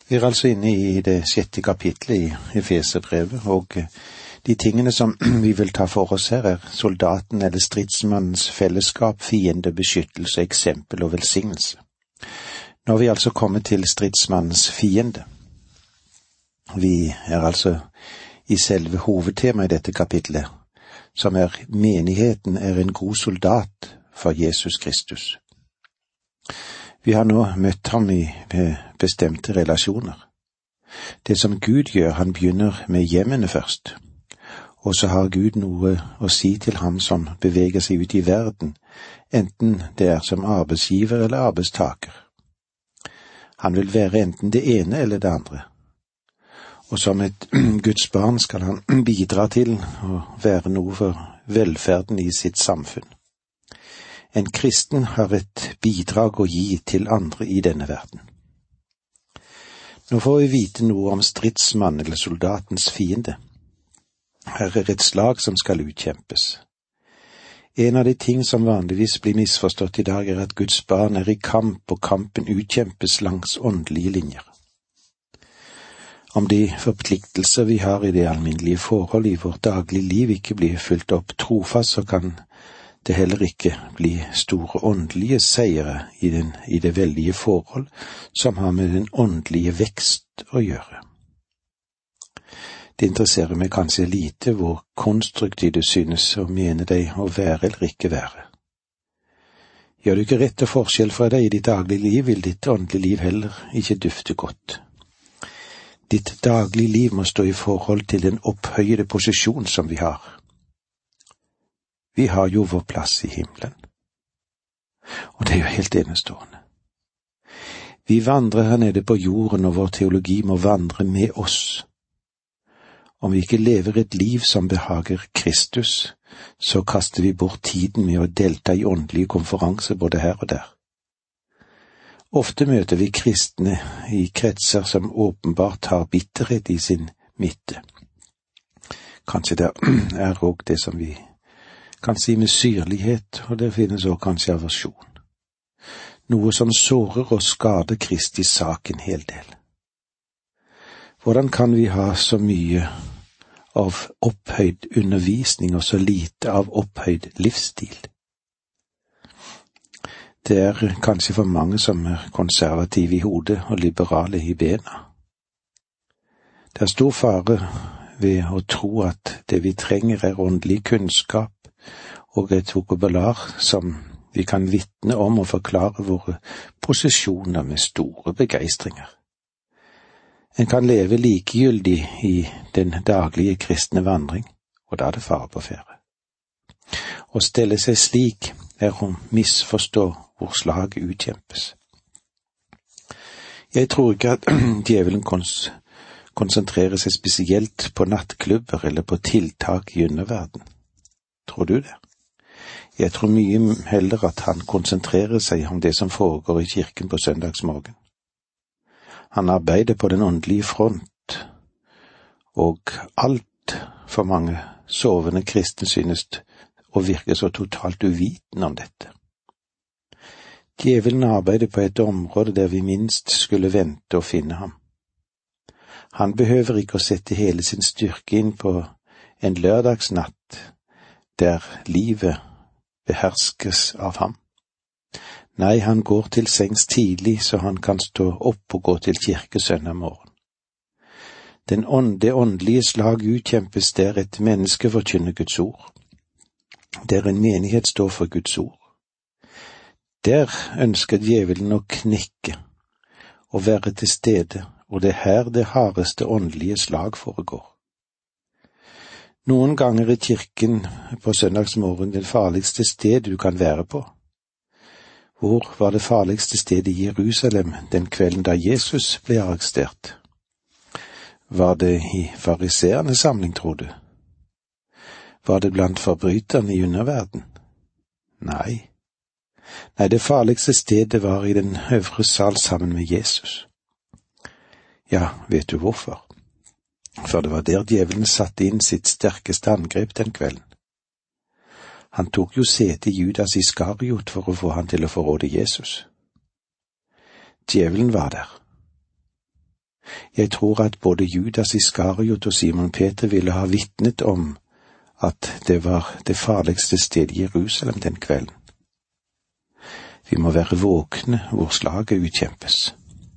Vi er altså inne i det 6. kapitlet i Efeserbrevet, og de tingene som vi vil ta for oss her er soldaten eller stridsmannens fellesskap, fiende, beskyttelse, eksempel og velsignelse. Nå har vi altså kommet til stridsmannens fiende. Vi er altså i selve hovedtemaet i dette kapitlet, som er menigheten er en god soldat for Jesus Kristus. Vi har nå møtt ham i bestemte relasjoner. Det som Gud gjør, han begynner med hjemmene først. Og så har Gud noe å si til ham som beveger seg ut i verden, enten det er som arbeidsgiver eller arbeidstaker. Han vil være enten det ene eller det andre. Og som et Guds barn skal han bidra til å være noe for velferden i sitt samfunn. En kristen har et bidrag å gi til andre i denne verden. Nå får vi vite noe om stridsmann eller soldatens fiende. Her er et slag som skal utkjempes. En av de ting som vanligvis blir misforstått i dag er at Guds barn er i kamp, og kampen utkjempes langs åndelige linjer. Om de forpliktelser vi har i det alminnelige forhold i vårt daglige liv ikke blir fulgt opp trofast, så kan det heller ikke bli store åndelige seire i det veldige forhold som har med den åndelige vekst å gjøre. Det interesserer meg kanskje lite hvor konstruktiv du synes å mene deg å være eller ikke være. Gjør du ikke rett og forskjell fra deg i ditt daglige liv, vil ditt åndelige liv heller ikke dufte godt. Ditt daglige liv må stå i forhold til den opphøyede posisjon som vi har. Vi har jo vår plass i himmelen. Og det er jo helt enestående. Vi vandrer her nede på jorden, og vår teologi må vandre med oss. Om vi ikke lever et liv som behager Kristus, så kaster vi bort tiden med å delta i åndelige konferanser både her og der. Ofte møter vi kristne i kretser som åpenbart har bitterhet i sin midte. Kanskje det er også det som vi kan si med syrlighet, og det finnes også kanskje aversjon. Noe som sårer og skader Kristi sak en hel del. Hvordan kan vi ha så mye av opphøyd undervisning og så lite av opphøyd livsstil? Det er kanskje for mange som er konservative i hodet og liberale i bena. Det er stor fare ved å tro at det vi trenger er åndelig kunnskap og et vokabular som vi kan vitne om og forklare våre posisjoner med store begeistringer. En kan leve likegyldig i den daglige kristne vandring, og da er det fare på ferde. Å stelle seg slik er å misforstå hvor slaget utkjempes. Jeg tror ikke at djevelen konsentrerer seg spesielt på nattklubber eller på tiltak i underverden. Tror du det? Jeg tror mye heller at han konsentrerer seg om det som foregår i kirken på søndagsmorgen. Han arbeider på den åndelige front, og alt for mange sovende kristne synes å virke så totalt uvitende om dette. Djevelen arbeider på et område der vi minst skulle vente å finne ham. Han behøver ikke å sette hele sin styrke inn på en lørdagsnatt der livet beherskes av ham. Nei, han går til sengs tidlig, så han kan stå opp og gå til kirke søndag morgen. Det åndelige slag utkjempes der et menneske forkynner Guds ord. Der en menighet står for Guds ord. Der ønsker djevelen å knekke og være til stede, og det er her det hardeste åndelige slag foregår. Noen ganger er kirken på søndagsmorgen det farligste sted du kan være på. Hvor var det farligste stedet i Jerusalem den kvelden da Jesus ble arrestert? Var det i fariseernes samling, tror du? Var det blant forbryterne i underverden? Nei, det farligste stedet var i den øvre sal sammen med Jesus. Ja, vet du hvorfor? For det var der djevelen satte inn sitt sterkeste angrep den kvelden. Han tok jo sete i Judas Iskariot for å få han til å forråde Jesus. Djevelen var der. Jeg tror at både Judas Iskariot og Simon Peter ville ha vitnet om at det var det farligste stedet i Jerusalem den kvelden. Vi må være våkne hvor slaget utkjempes.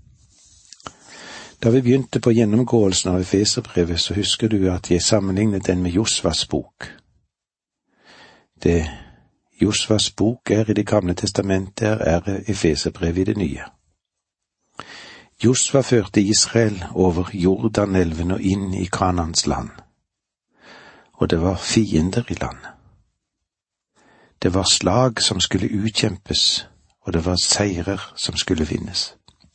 Da vi begynte på gjennomgåelsen av Efeserbrevet, så husker du at jeg sammenlignet den med Josvas bok. Det Josvas bok er i Det gamle testamentet, er Efeserbrevet i det nye. Josva førte Israel over Jordanelven og inn i Kanans land. Og det var fiender i landet. Det var slag som skulle utkjempes, og det var seirer som skulle vinnes.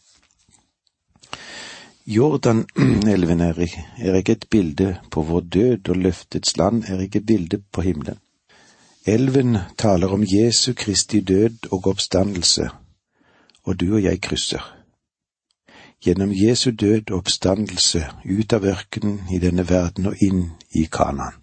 Jordanelven er ikke et bilde på vår død, og løftets land er ikke et bilde på himmelen. Elven taler om Jesu Kristi død og oppstandelse, og du og jeg krysser. Gjennom Jesu død og oppstandelse ut av ørkenen i denne verden og inn i Kanaan.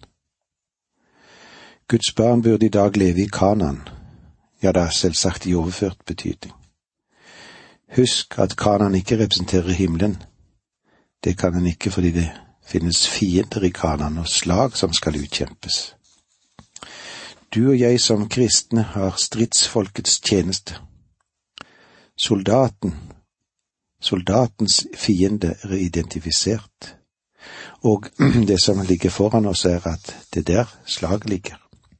Guds barn burde i dag leve i Kanaan, ja da selvsagt i overført betydning. Husk at Kanaan ikke representerer himmelen. Det kan han ikke fordi det finnes fiender i Kanaan og slag som skal utkjempes. Du og jeg som kristne har stridsfolkets tjeneste. Soldatens fiende er identifisert, og det som ligger foran oss er at det der slaget ligger.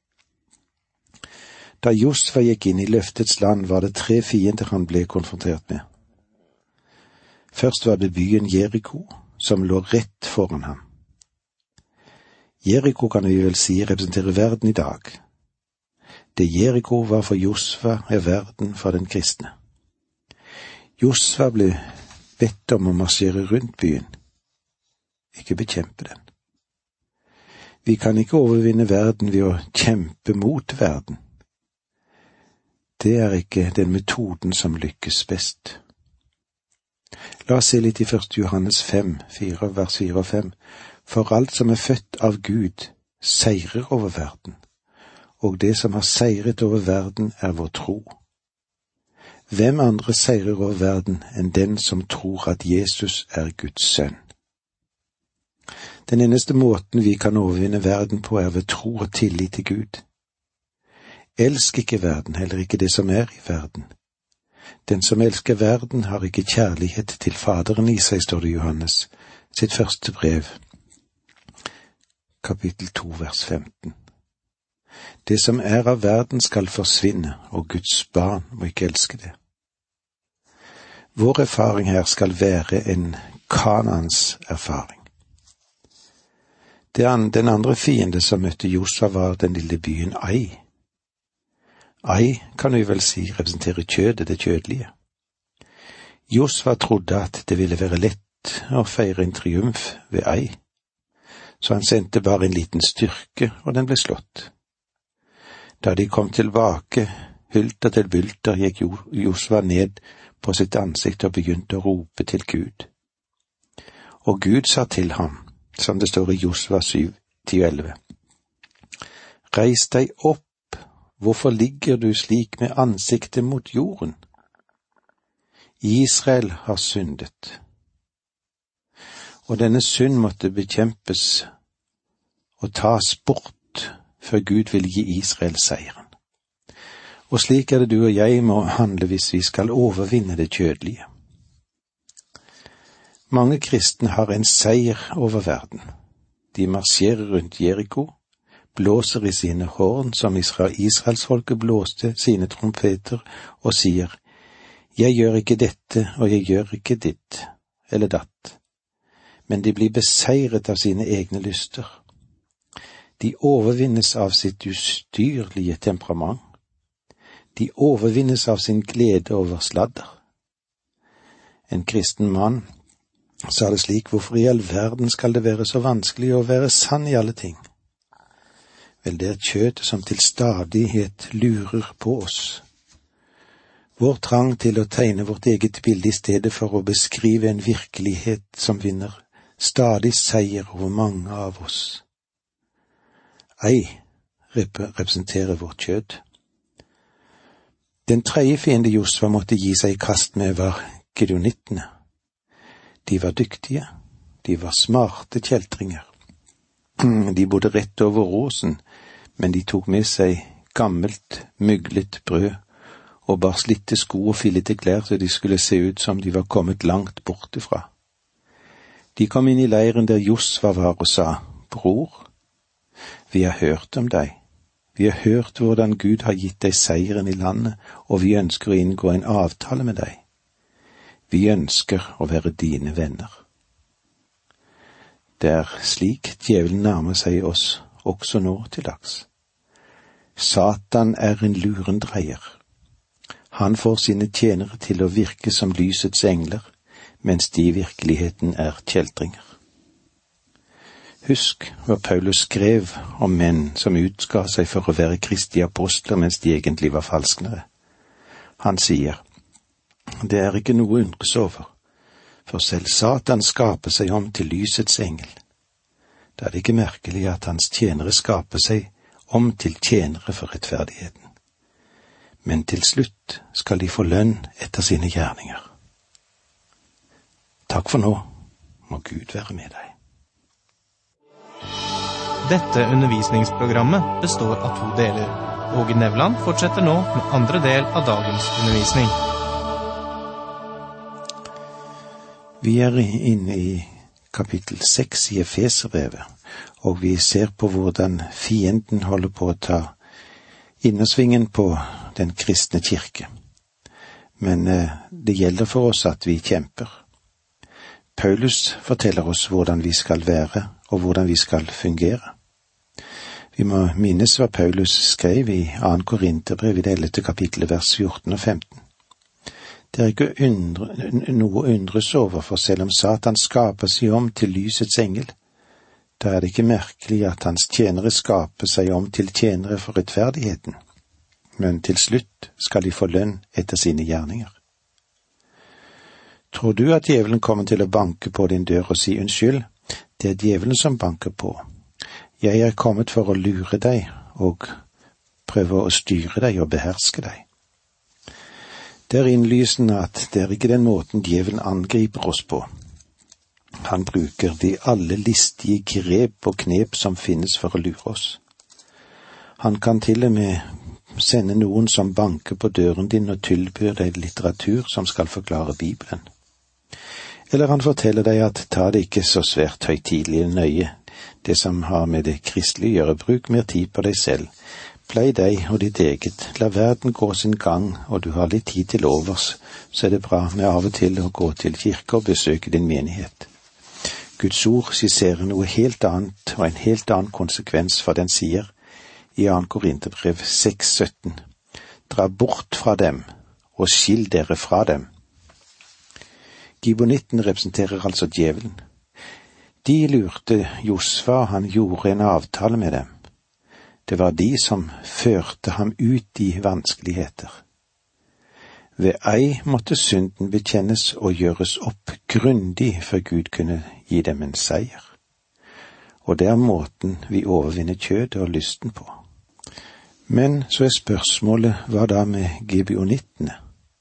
Da Josva gikk inn i løftets land, var det 3 fiender han ble konfrontert med. Først var det byen Jeriko, som lå rett foran ham. Jeriko kan vi vel si representerer verden i dag. Det Jeriko var for Josva, er verden for den kristne. Josva ble bedt om å marsjere rundt byen, ikke bekjempe den. Vi kan ikke overvinne verden ved å kjempe mot verden. Det er ikke den metoden som lykkes best. La oss se litt i 1. Johannes 5, vers 4 og 5. For alt som er født av Gud, seirer over verden, og det som har seiret over verden er vår tro. Hvem andre seirer over verden enn den som tror at Jesus er Guds sønn? Den eneste måten vi kan overvinne verden på er ved tro og tillit til Gud. Elsk ikke verden, heller ikke det som er i verden. Den som elsker verden har ikke kjærlighet til Faderen i seg, står det i Johannes, sitt første brev, kapittel 2, vers 15. Det som er av verden skal forsvinne, og Guds barn må ikke elske det. Vår erfaring her skal være en Kanaans erfaring. Den andre fiende som møtte Josva var den lille byen Ai. Ai kan vi vel si representerer kjødet, det kjødelige. Josva trodde at det ville være lett å feire en triumf ved Ai, så han sendte bare en liten styrke, og den ble slått. Da de kom tilbake, hulter til bulter, gikk Josva ned på sitt ansikt og begynte å rope til Gud. Og Gud sa til ham, som det står i Josva 7-11, Reis deg opp, hvorfor ligger du slik med ansiktet mot jorden? Israel har syndet. Og denne synd måtte bekjempes og tas bort før Gud ville gi Israel seieren. Og slik er det du og jeg må handle hvis vi skal overvinne det kjødelige. Mange kristne har en seier over verden. De marsjerer rundt Jeriko, blåser i sine horn som Israelsfolket blåste sine trompeter og sier, jeg gjør ikke dette og jeg gjør ikke ditt eller datt. Men de blir beseiret av sine egne lyster. De overvinnes av sitt ustyrlige temperament. De overvinnes av sin glede over sladder. En kristen mann sa det slik, hvorfor i all verden skal det være så vanskelig å være sann i alle ting? Vel, det er kjøttet som til stadighet lurer på oss. Vår trang til å tegne vårt eget bilde i stedet for å beskrive en virkelighet som vinner stadig seier over mange av oss. Ei representerer vårt kjøtt. Den tredje fiende Josva måtte gi seg i kast med var gideonittene. De var dyktige, de var smarte kjeltringer. De bodde rett over åsen, men de tok med seg gammelt, myglet brød og bar slitte sko og fillete klær så de skulle se ut som de var kommet langt bortifra. De kom inn i leiren der Josva var og sa, «Bror, vi har hørt om deg. Vi har hørt hvordan Gud har gitt deg seieren i landet, og vi ønsker å inngå en avtale med deg. Vi ønsker å være dine venner.» Det er slik djevelen nærmer seg oss også nå til dags. Satan er en lurendreier. Han får sine tjenere til å virke som lysets engler, mens de i virkeligheten er kjeltringer. Husk hva Paulus skrev om menn som utga seg for å være Kristi apostler mens de egentlig var falsknere. Han sier, «Det er ikke noe å undres over, for selv Satan skaper seg om til lysets engel. Da er det ikke merkelig at hans tjenere skaper seg om til tjenere for rettferdigheten. Men til slutt skal de få lønn etter sine gjerninger.» Takk for nå. Må Gud være med deg. Dette undervisningsprogrammet består av 2 deler. Åge Nevland fortsetter nå med andre del av dagens undervisning. Vi er inne i kapittel 6 i Efeserbrevet, og vi ser på hvordan fienden holder på å ta innersvingen på den kristne kirke. Men det gjelder for oss at vi kjemper. Paulus forteller oss hvordan vi skal være, og hvordan vi skal fungere. Vi må minnes hva Paulus skrev i 2. Korinterbrev i det 11. kapittelet vers 14 og 15. Det er ikke noe å undres over, for selv om Satan skaper seg om til lysets engel, da er det ikke merkelig at hans tjenere skaper seg om til tjenere for rettferdigheten, men til slutt skal de få lønn etter sine gjerninger. Tror du at djevelen kommer til å banke på din dør og si unnskyld? Det er djevelen som banker på. Jeg er kommet for å lure deg og prøve å styre deg og beherske deg. Det er innlysende at det er ikke den måten djevelen angriper oss på. Han bruker de alle listige grep og knep som finnes for å lure oss. Han kan til og med sende noen som banker på døren din og tilbyr deg litteratur som skal forklare Bibelen. Eller han forteller deg at ta det ikke så svært høytidelig nøye, det som har med det kristelige å gjøre, bruk mer tid på deg selv. Plei deg og ditt eget, la verden gå sin gang, og du har litt tid til overs, så er det bra med av og til å gå til kirke og besøke din menighet. Guds ord skisserer noe helt annet og en helt annen konsekvens, for den sier i 2. Korinterbrev 6,17, «Dra bort fra dem, og skill dere fra dem.» Gibeonitten representerer altså djevelen. De lurte Josva, han gjorde en avtale med dem. Det var de som førte ham ut i vanskeligheter. Ved ei måtte synden bekjennes og gjøres opp grundig før Gud kunne gi dem en seier. Og det er måten vi overvinner kjødet og lysten på. Men så er spørsmålet, hva da med gibeonittene?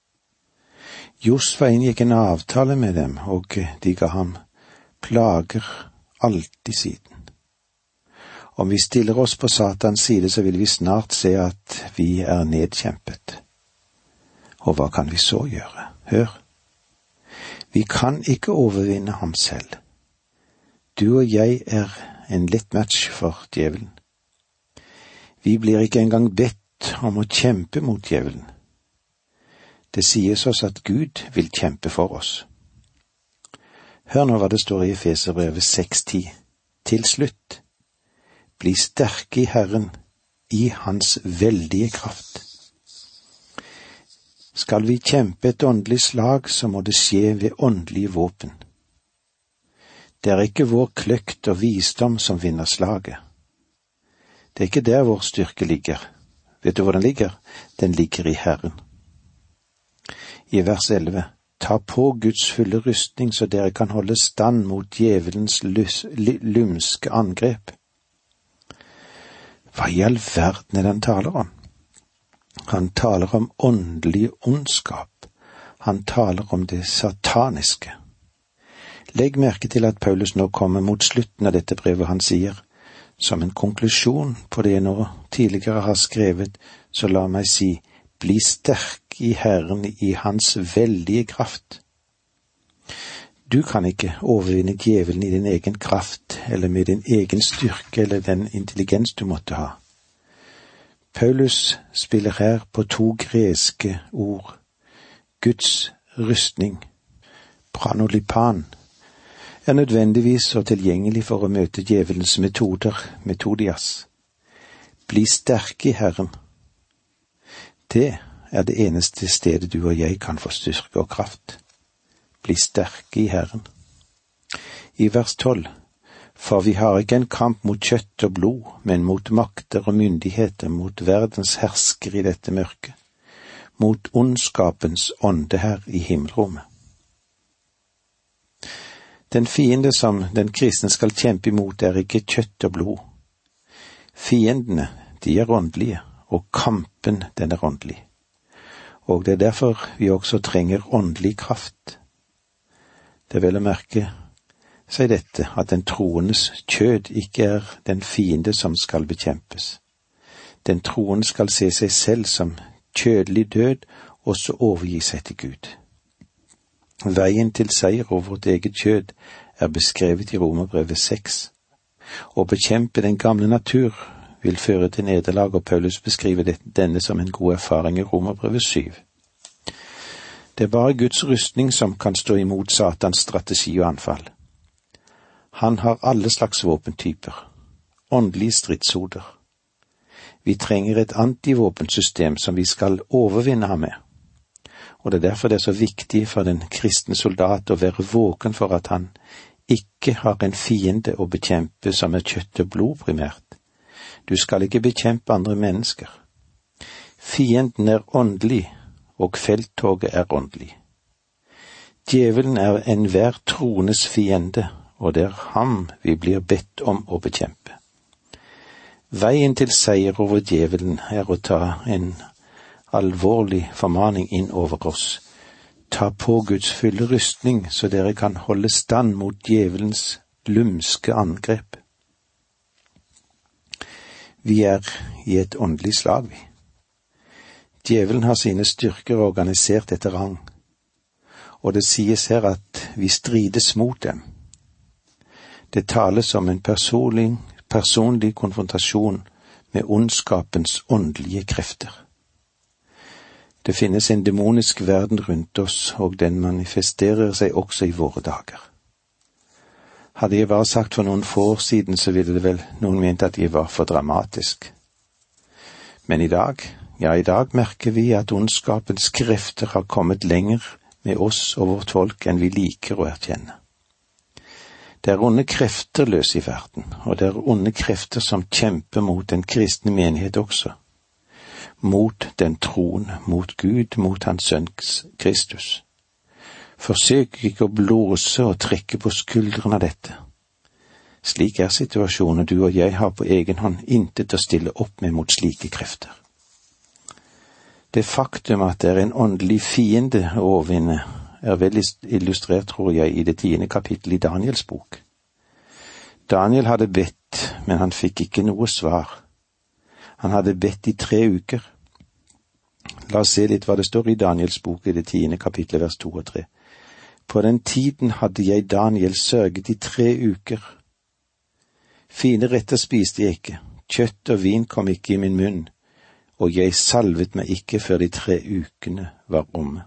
Josva inngikk en avtale med dem, og de ga ham plager alltid siden. Om vi stiller oss på Satans side, så vil vi snart se at vi er nedkjempet. Og hva kan vi så gjøre? Hør. Vi kan ikke overvinne ham selv. Du og jeg er en lett match for djevelen. Vi blir ikke engang bedt om å kjempe mot djevelen. Det sies oss at Gud vil kjempe for oss. Hør nå hva det står i Efeserbrevet 6,10. Til slutt, bli sterke i Herren, i hans veldige kraft. Skal vi kjempe et åndelig slag, så må det skje ved åndelige våpen. Det er ikke vår kløkt og visdom som vinner slaget. Det er ikke der vår styrke ligger. Vet du hvor den ligger? Den ligger i Herren. I vers 11, ta på Guds fulle rustning, så dere kan holde stand mot djevelens lumske angrep. Hva i all verden er det han taler om? Han taler om åndelig ondskap. Han taler om det sataniske. Legg merke til at Paulus nå kommer mot slutten av dette brevet. Han sier, som en konklusjon på det jeg nå tidligere har skrevet, så la meg si, bli sterk i Herren i hans veldige kraft. Du kan ikke overvinne djevelen i din egen kraft, eller med din egen styrke, eller den intelligens du måtte ha. Paulus spiller her på 2 greske ord. Guds rustning, pranolipan, er nødvendigvis og tilgjengelig for å møte djevelens metoder, metodias. Bli sterk i Herren. Det er det eneste stedet du og jeg kan få styrke og kraft. Bli sterke i Herren. I vers 12, for vi har ikke en kamp mot kjøtt og blod, men mot makter og myndigheter, mot verdens hersker i dette mørket, mot ondskapens ånde her i himmelrommet. Den fiende som den kristne skal kjempe imot er ikke kjøtt og blod. Fiendene, de er åndelige, og kampen den er åndelig. Og det er derfor vi også trenger åndelig kraft. Det er vel å merke seg dette, at den troendes kjød ikke er den fiende som skal bekjempes. Den troende skal se seg selv som kjødelig død, og så overgi seg til Gud. Veien til seier over vårt eget kjød er beskrevet i Romerbrevet 6. Å bekjempe den gamle natur vil føre til nederlag, og Paulus beskriver denne som en god erfaring i Romerbrevet 7. Det er bare Guds rustning som kan stå imot Satans strategi og anfall. Han har alle slags våpentyper, åndelige stridshoder. Vi trenger et antivåpensystem som vi skal overvinne ham med. Og det er derfor det er så viktig for den kristne soldat å være våken for at han ikke har en fiende å bekjempe som er kjøtt og blod primært. Du skal ikke bekjempe andre mennesker. Fienden er åndelig, og felttoget er åndelig. Djevelen er enhver troendes fiende, og det er ham vi blir bedt om å bekjempe. Veien til seier over djevelen er å ta en alvorlig formaning inn over oss. Ta på Guds fulle rustning, så dere kan holde stand mot djevelens lumske angrep. Vi er i et åndelig slag, vi. Djevelen har sine styrker organisert etter rang, og det sies her at vi strides mot dem. Det tales om en personlig konfrontasjon med ondskapens åndelige krefter. Det finnes en demonisk verden rundt oss, og den manifesterer seg også i våre dager. Hadde jeg bare sagt for noen få år siden, så ville det vel noen ment at jeg var for dramatisk. Men i dag merker vi at ondskapens krefter har kommet lenger med oss og vårt folk enn vi liker å erkjenne. Det er onde krefter løs i verden, og det er onde krefter som kjemper mot den kristne menighet også. Mot den troende, mot Gud, mot hans sønn Kristus. Forsøk ikke å blåse og trekke på skuldrene av dette. Slik er situasjonen, du og jeg har på egen hånd intet å stille opp med mot slike krefter. Det faktum at det er en åndelig fiende å overvinne, er vel illustrert, tror jeg, i det 10. kapittel i Daniels bok. Daniel hadde bedt, men han fikk ikke noe svar. Han hadde bedt i 3 uker. La oss se litt hva det står i Daniels bok i det 10. kapittel, vers 2 og 3. På den tiden hadde jeg, Daniel, sørget i 3 uker. Fine retter spiste jeg ikke, kjøtt og vin kom ikke i min munn, og jeg salvet meg ikke før de 3 ukene var omme.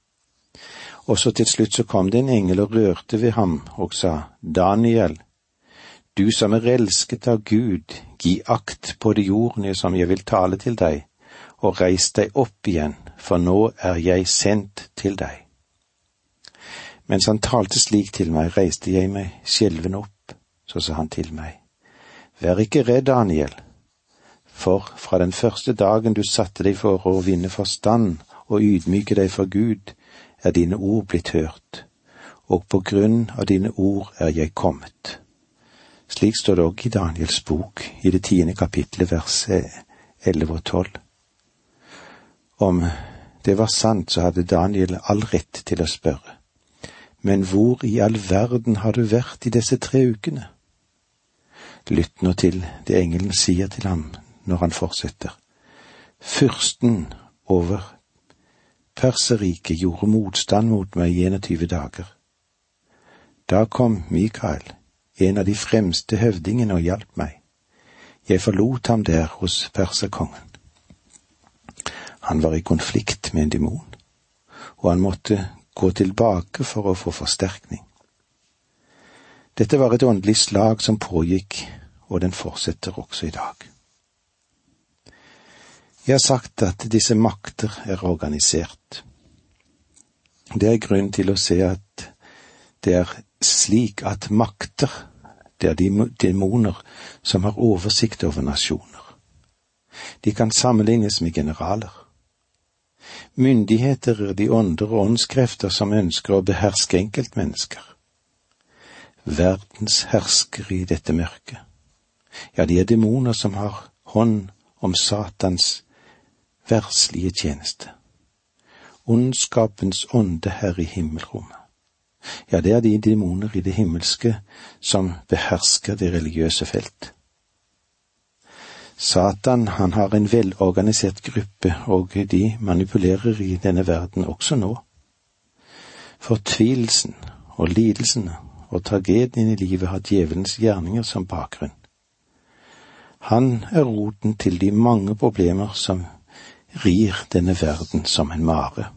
Og så til slutt så kom det en engel og rørte ved ham og sa, Daniel, du som er elsket av Gud, gi akt på det ordene som jeg vil tale til deg, og reis deg opp igjen, for nå er jeg sendt til deg. Mens han talte slik til meg, reiste jeg meg skjelven opp, så sa han til meg, vær ikke redd, Daniel, for fra den første dagen du satte deg for å vinne forstand og ydmyke deg for Gud, er dine ord blitt hørt, og på grunn av dine ord er jeg kommet. Slik står det også i Daniels bok, i det 10. kapittelet, vers 11 og 12. Om det var sant, så hadde Daniel all rett til å spørre. Men hvor i all verden har du vært i disse 3 ukene? Lytt nå til det engelen sier til ham når han fortsetter. Fyrsten over Perserriket gjorde motstand mot meg i 21 dager. Da kom Mikael, en av de fremste høvdingene, og hjalp meg. Jeg forlot ham der hos perserkongen. Han var i konflikt med en demon, og han måtte gå tilbake for å få forsterkning. Dette var et åndelig slag som pågikk, og den fortsetter også i dag. Jeg har sagt at disse makter er organisert. Det er grunn til å se at det er slik at makter, det er de demoner som har oversikt over nasjoner. De kan sammenlignes med generaler. Myndigheter er de ånder og åndskrefter som ønsker å beherske enkeltmennesker. Verdens herskere i dette mørket. Ja, de er demoner som har hånd om Satans verslige tjeneste. Ondskapens ånde her i himmelrommet. Ja, det er de demoner i det himmelske som behersker det religiøse felt. Satan, han har en velorganisert gruppe, og de manipulerer i denne verden også nå. Fortvilelsen og lidelsene og tragedien i livet har djevelens gjerninger som bakgrunn. Han er roten til de mange problemer som rir denne verden som en mare.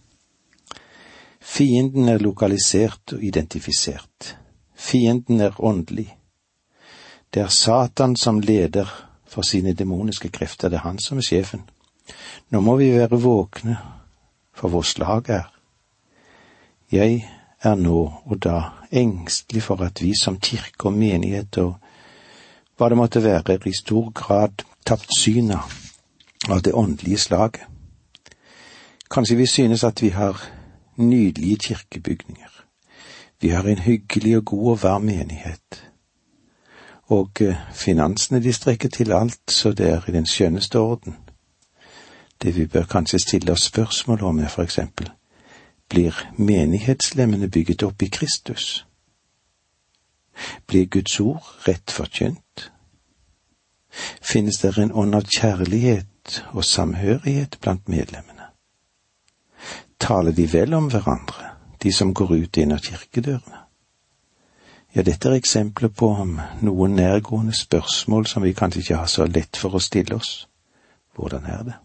Fienden er lokalisert og identifisert. Fienden er åndelig. Det er Satan som leder for sine demoniske krefter, det er han som er sjefen. Nå må vi være våkne, for vår slag er. Jeg er nå og da engstelig for at vi som kirke og menighet og hva det måtte være, er i stor grad tapt synet av det åndelige slaget. Kanskje vi synes at vi har nydelige kirkebygninger. Vi har en hyggelig og god og varm menighet. Og finansene de strekker til alt, så det er i den skjønneste orden. Det vi bør kanskje stille oss spørsmål om er for eksempel, blir menighetslemmene bygget opp i Kristus? Blir Guds ord rett forkynt? Finnes det en ånd av kjærlighet og samhørighet blant medlemmene? Taler de vel om hverandre, de som går ut inn av kirkedørene? Ja, dette er eksempler på noen nærgående spørsmål som vi kanskje ikke har så lett for å stille oss. Hvordan er det?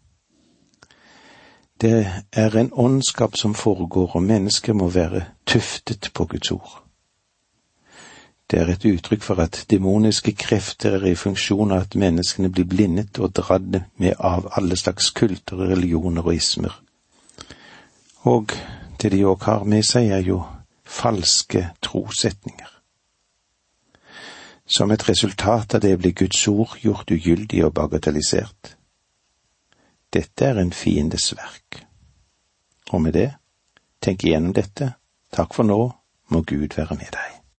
Det er en åndskap som foregår, og mennesker må være tuftet på Guds ord. Det er et uttrykk for at demoniske krefter er i funksjon av at menneskene blir blindet og dradd med av alle slags kulter, religioner og ismer. Og det de også har med seg er jo falske trosetninger. Som et resultat av det blir Guds ord gjort ugyldig og bagatellisert. Dette er en fiendes verk. Og med det, tenk igjennom dette. Takk for nå, må Gud være med deg.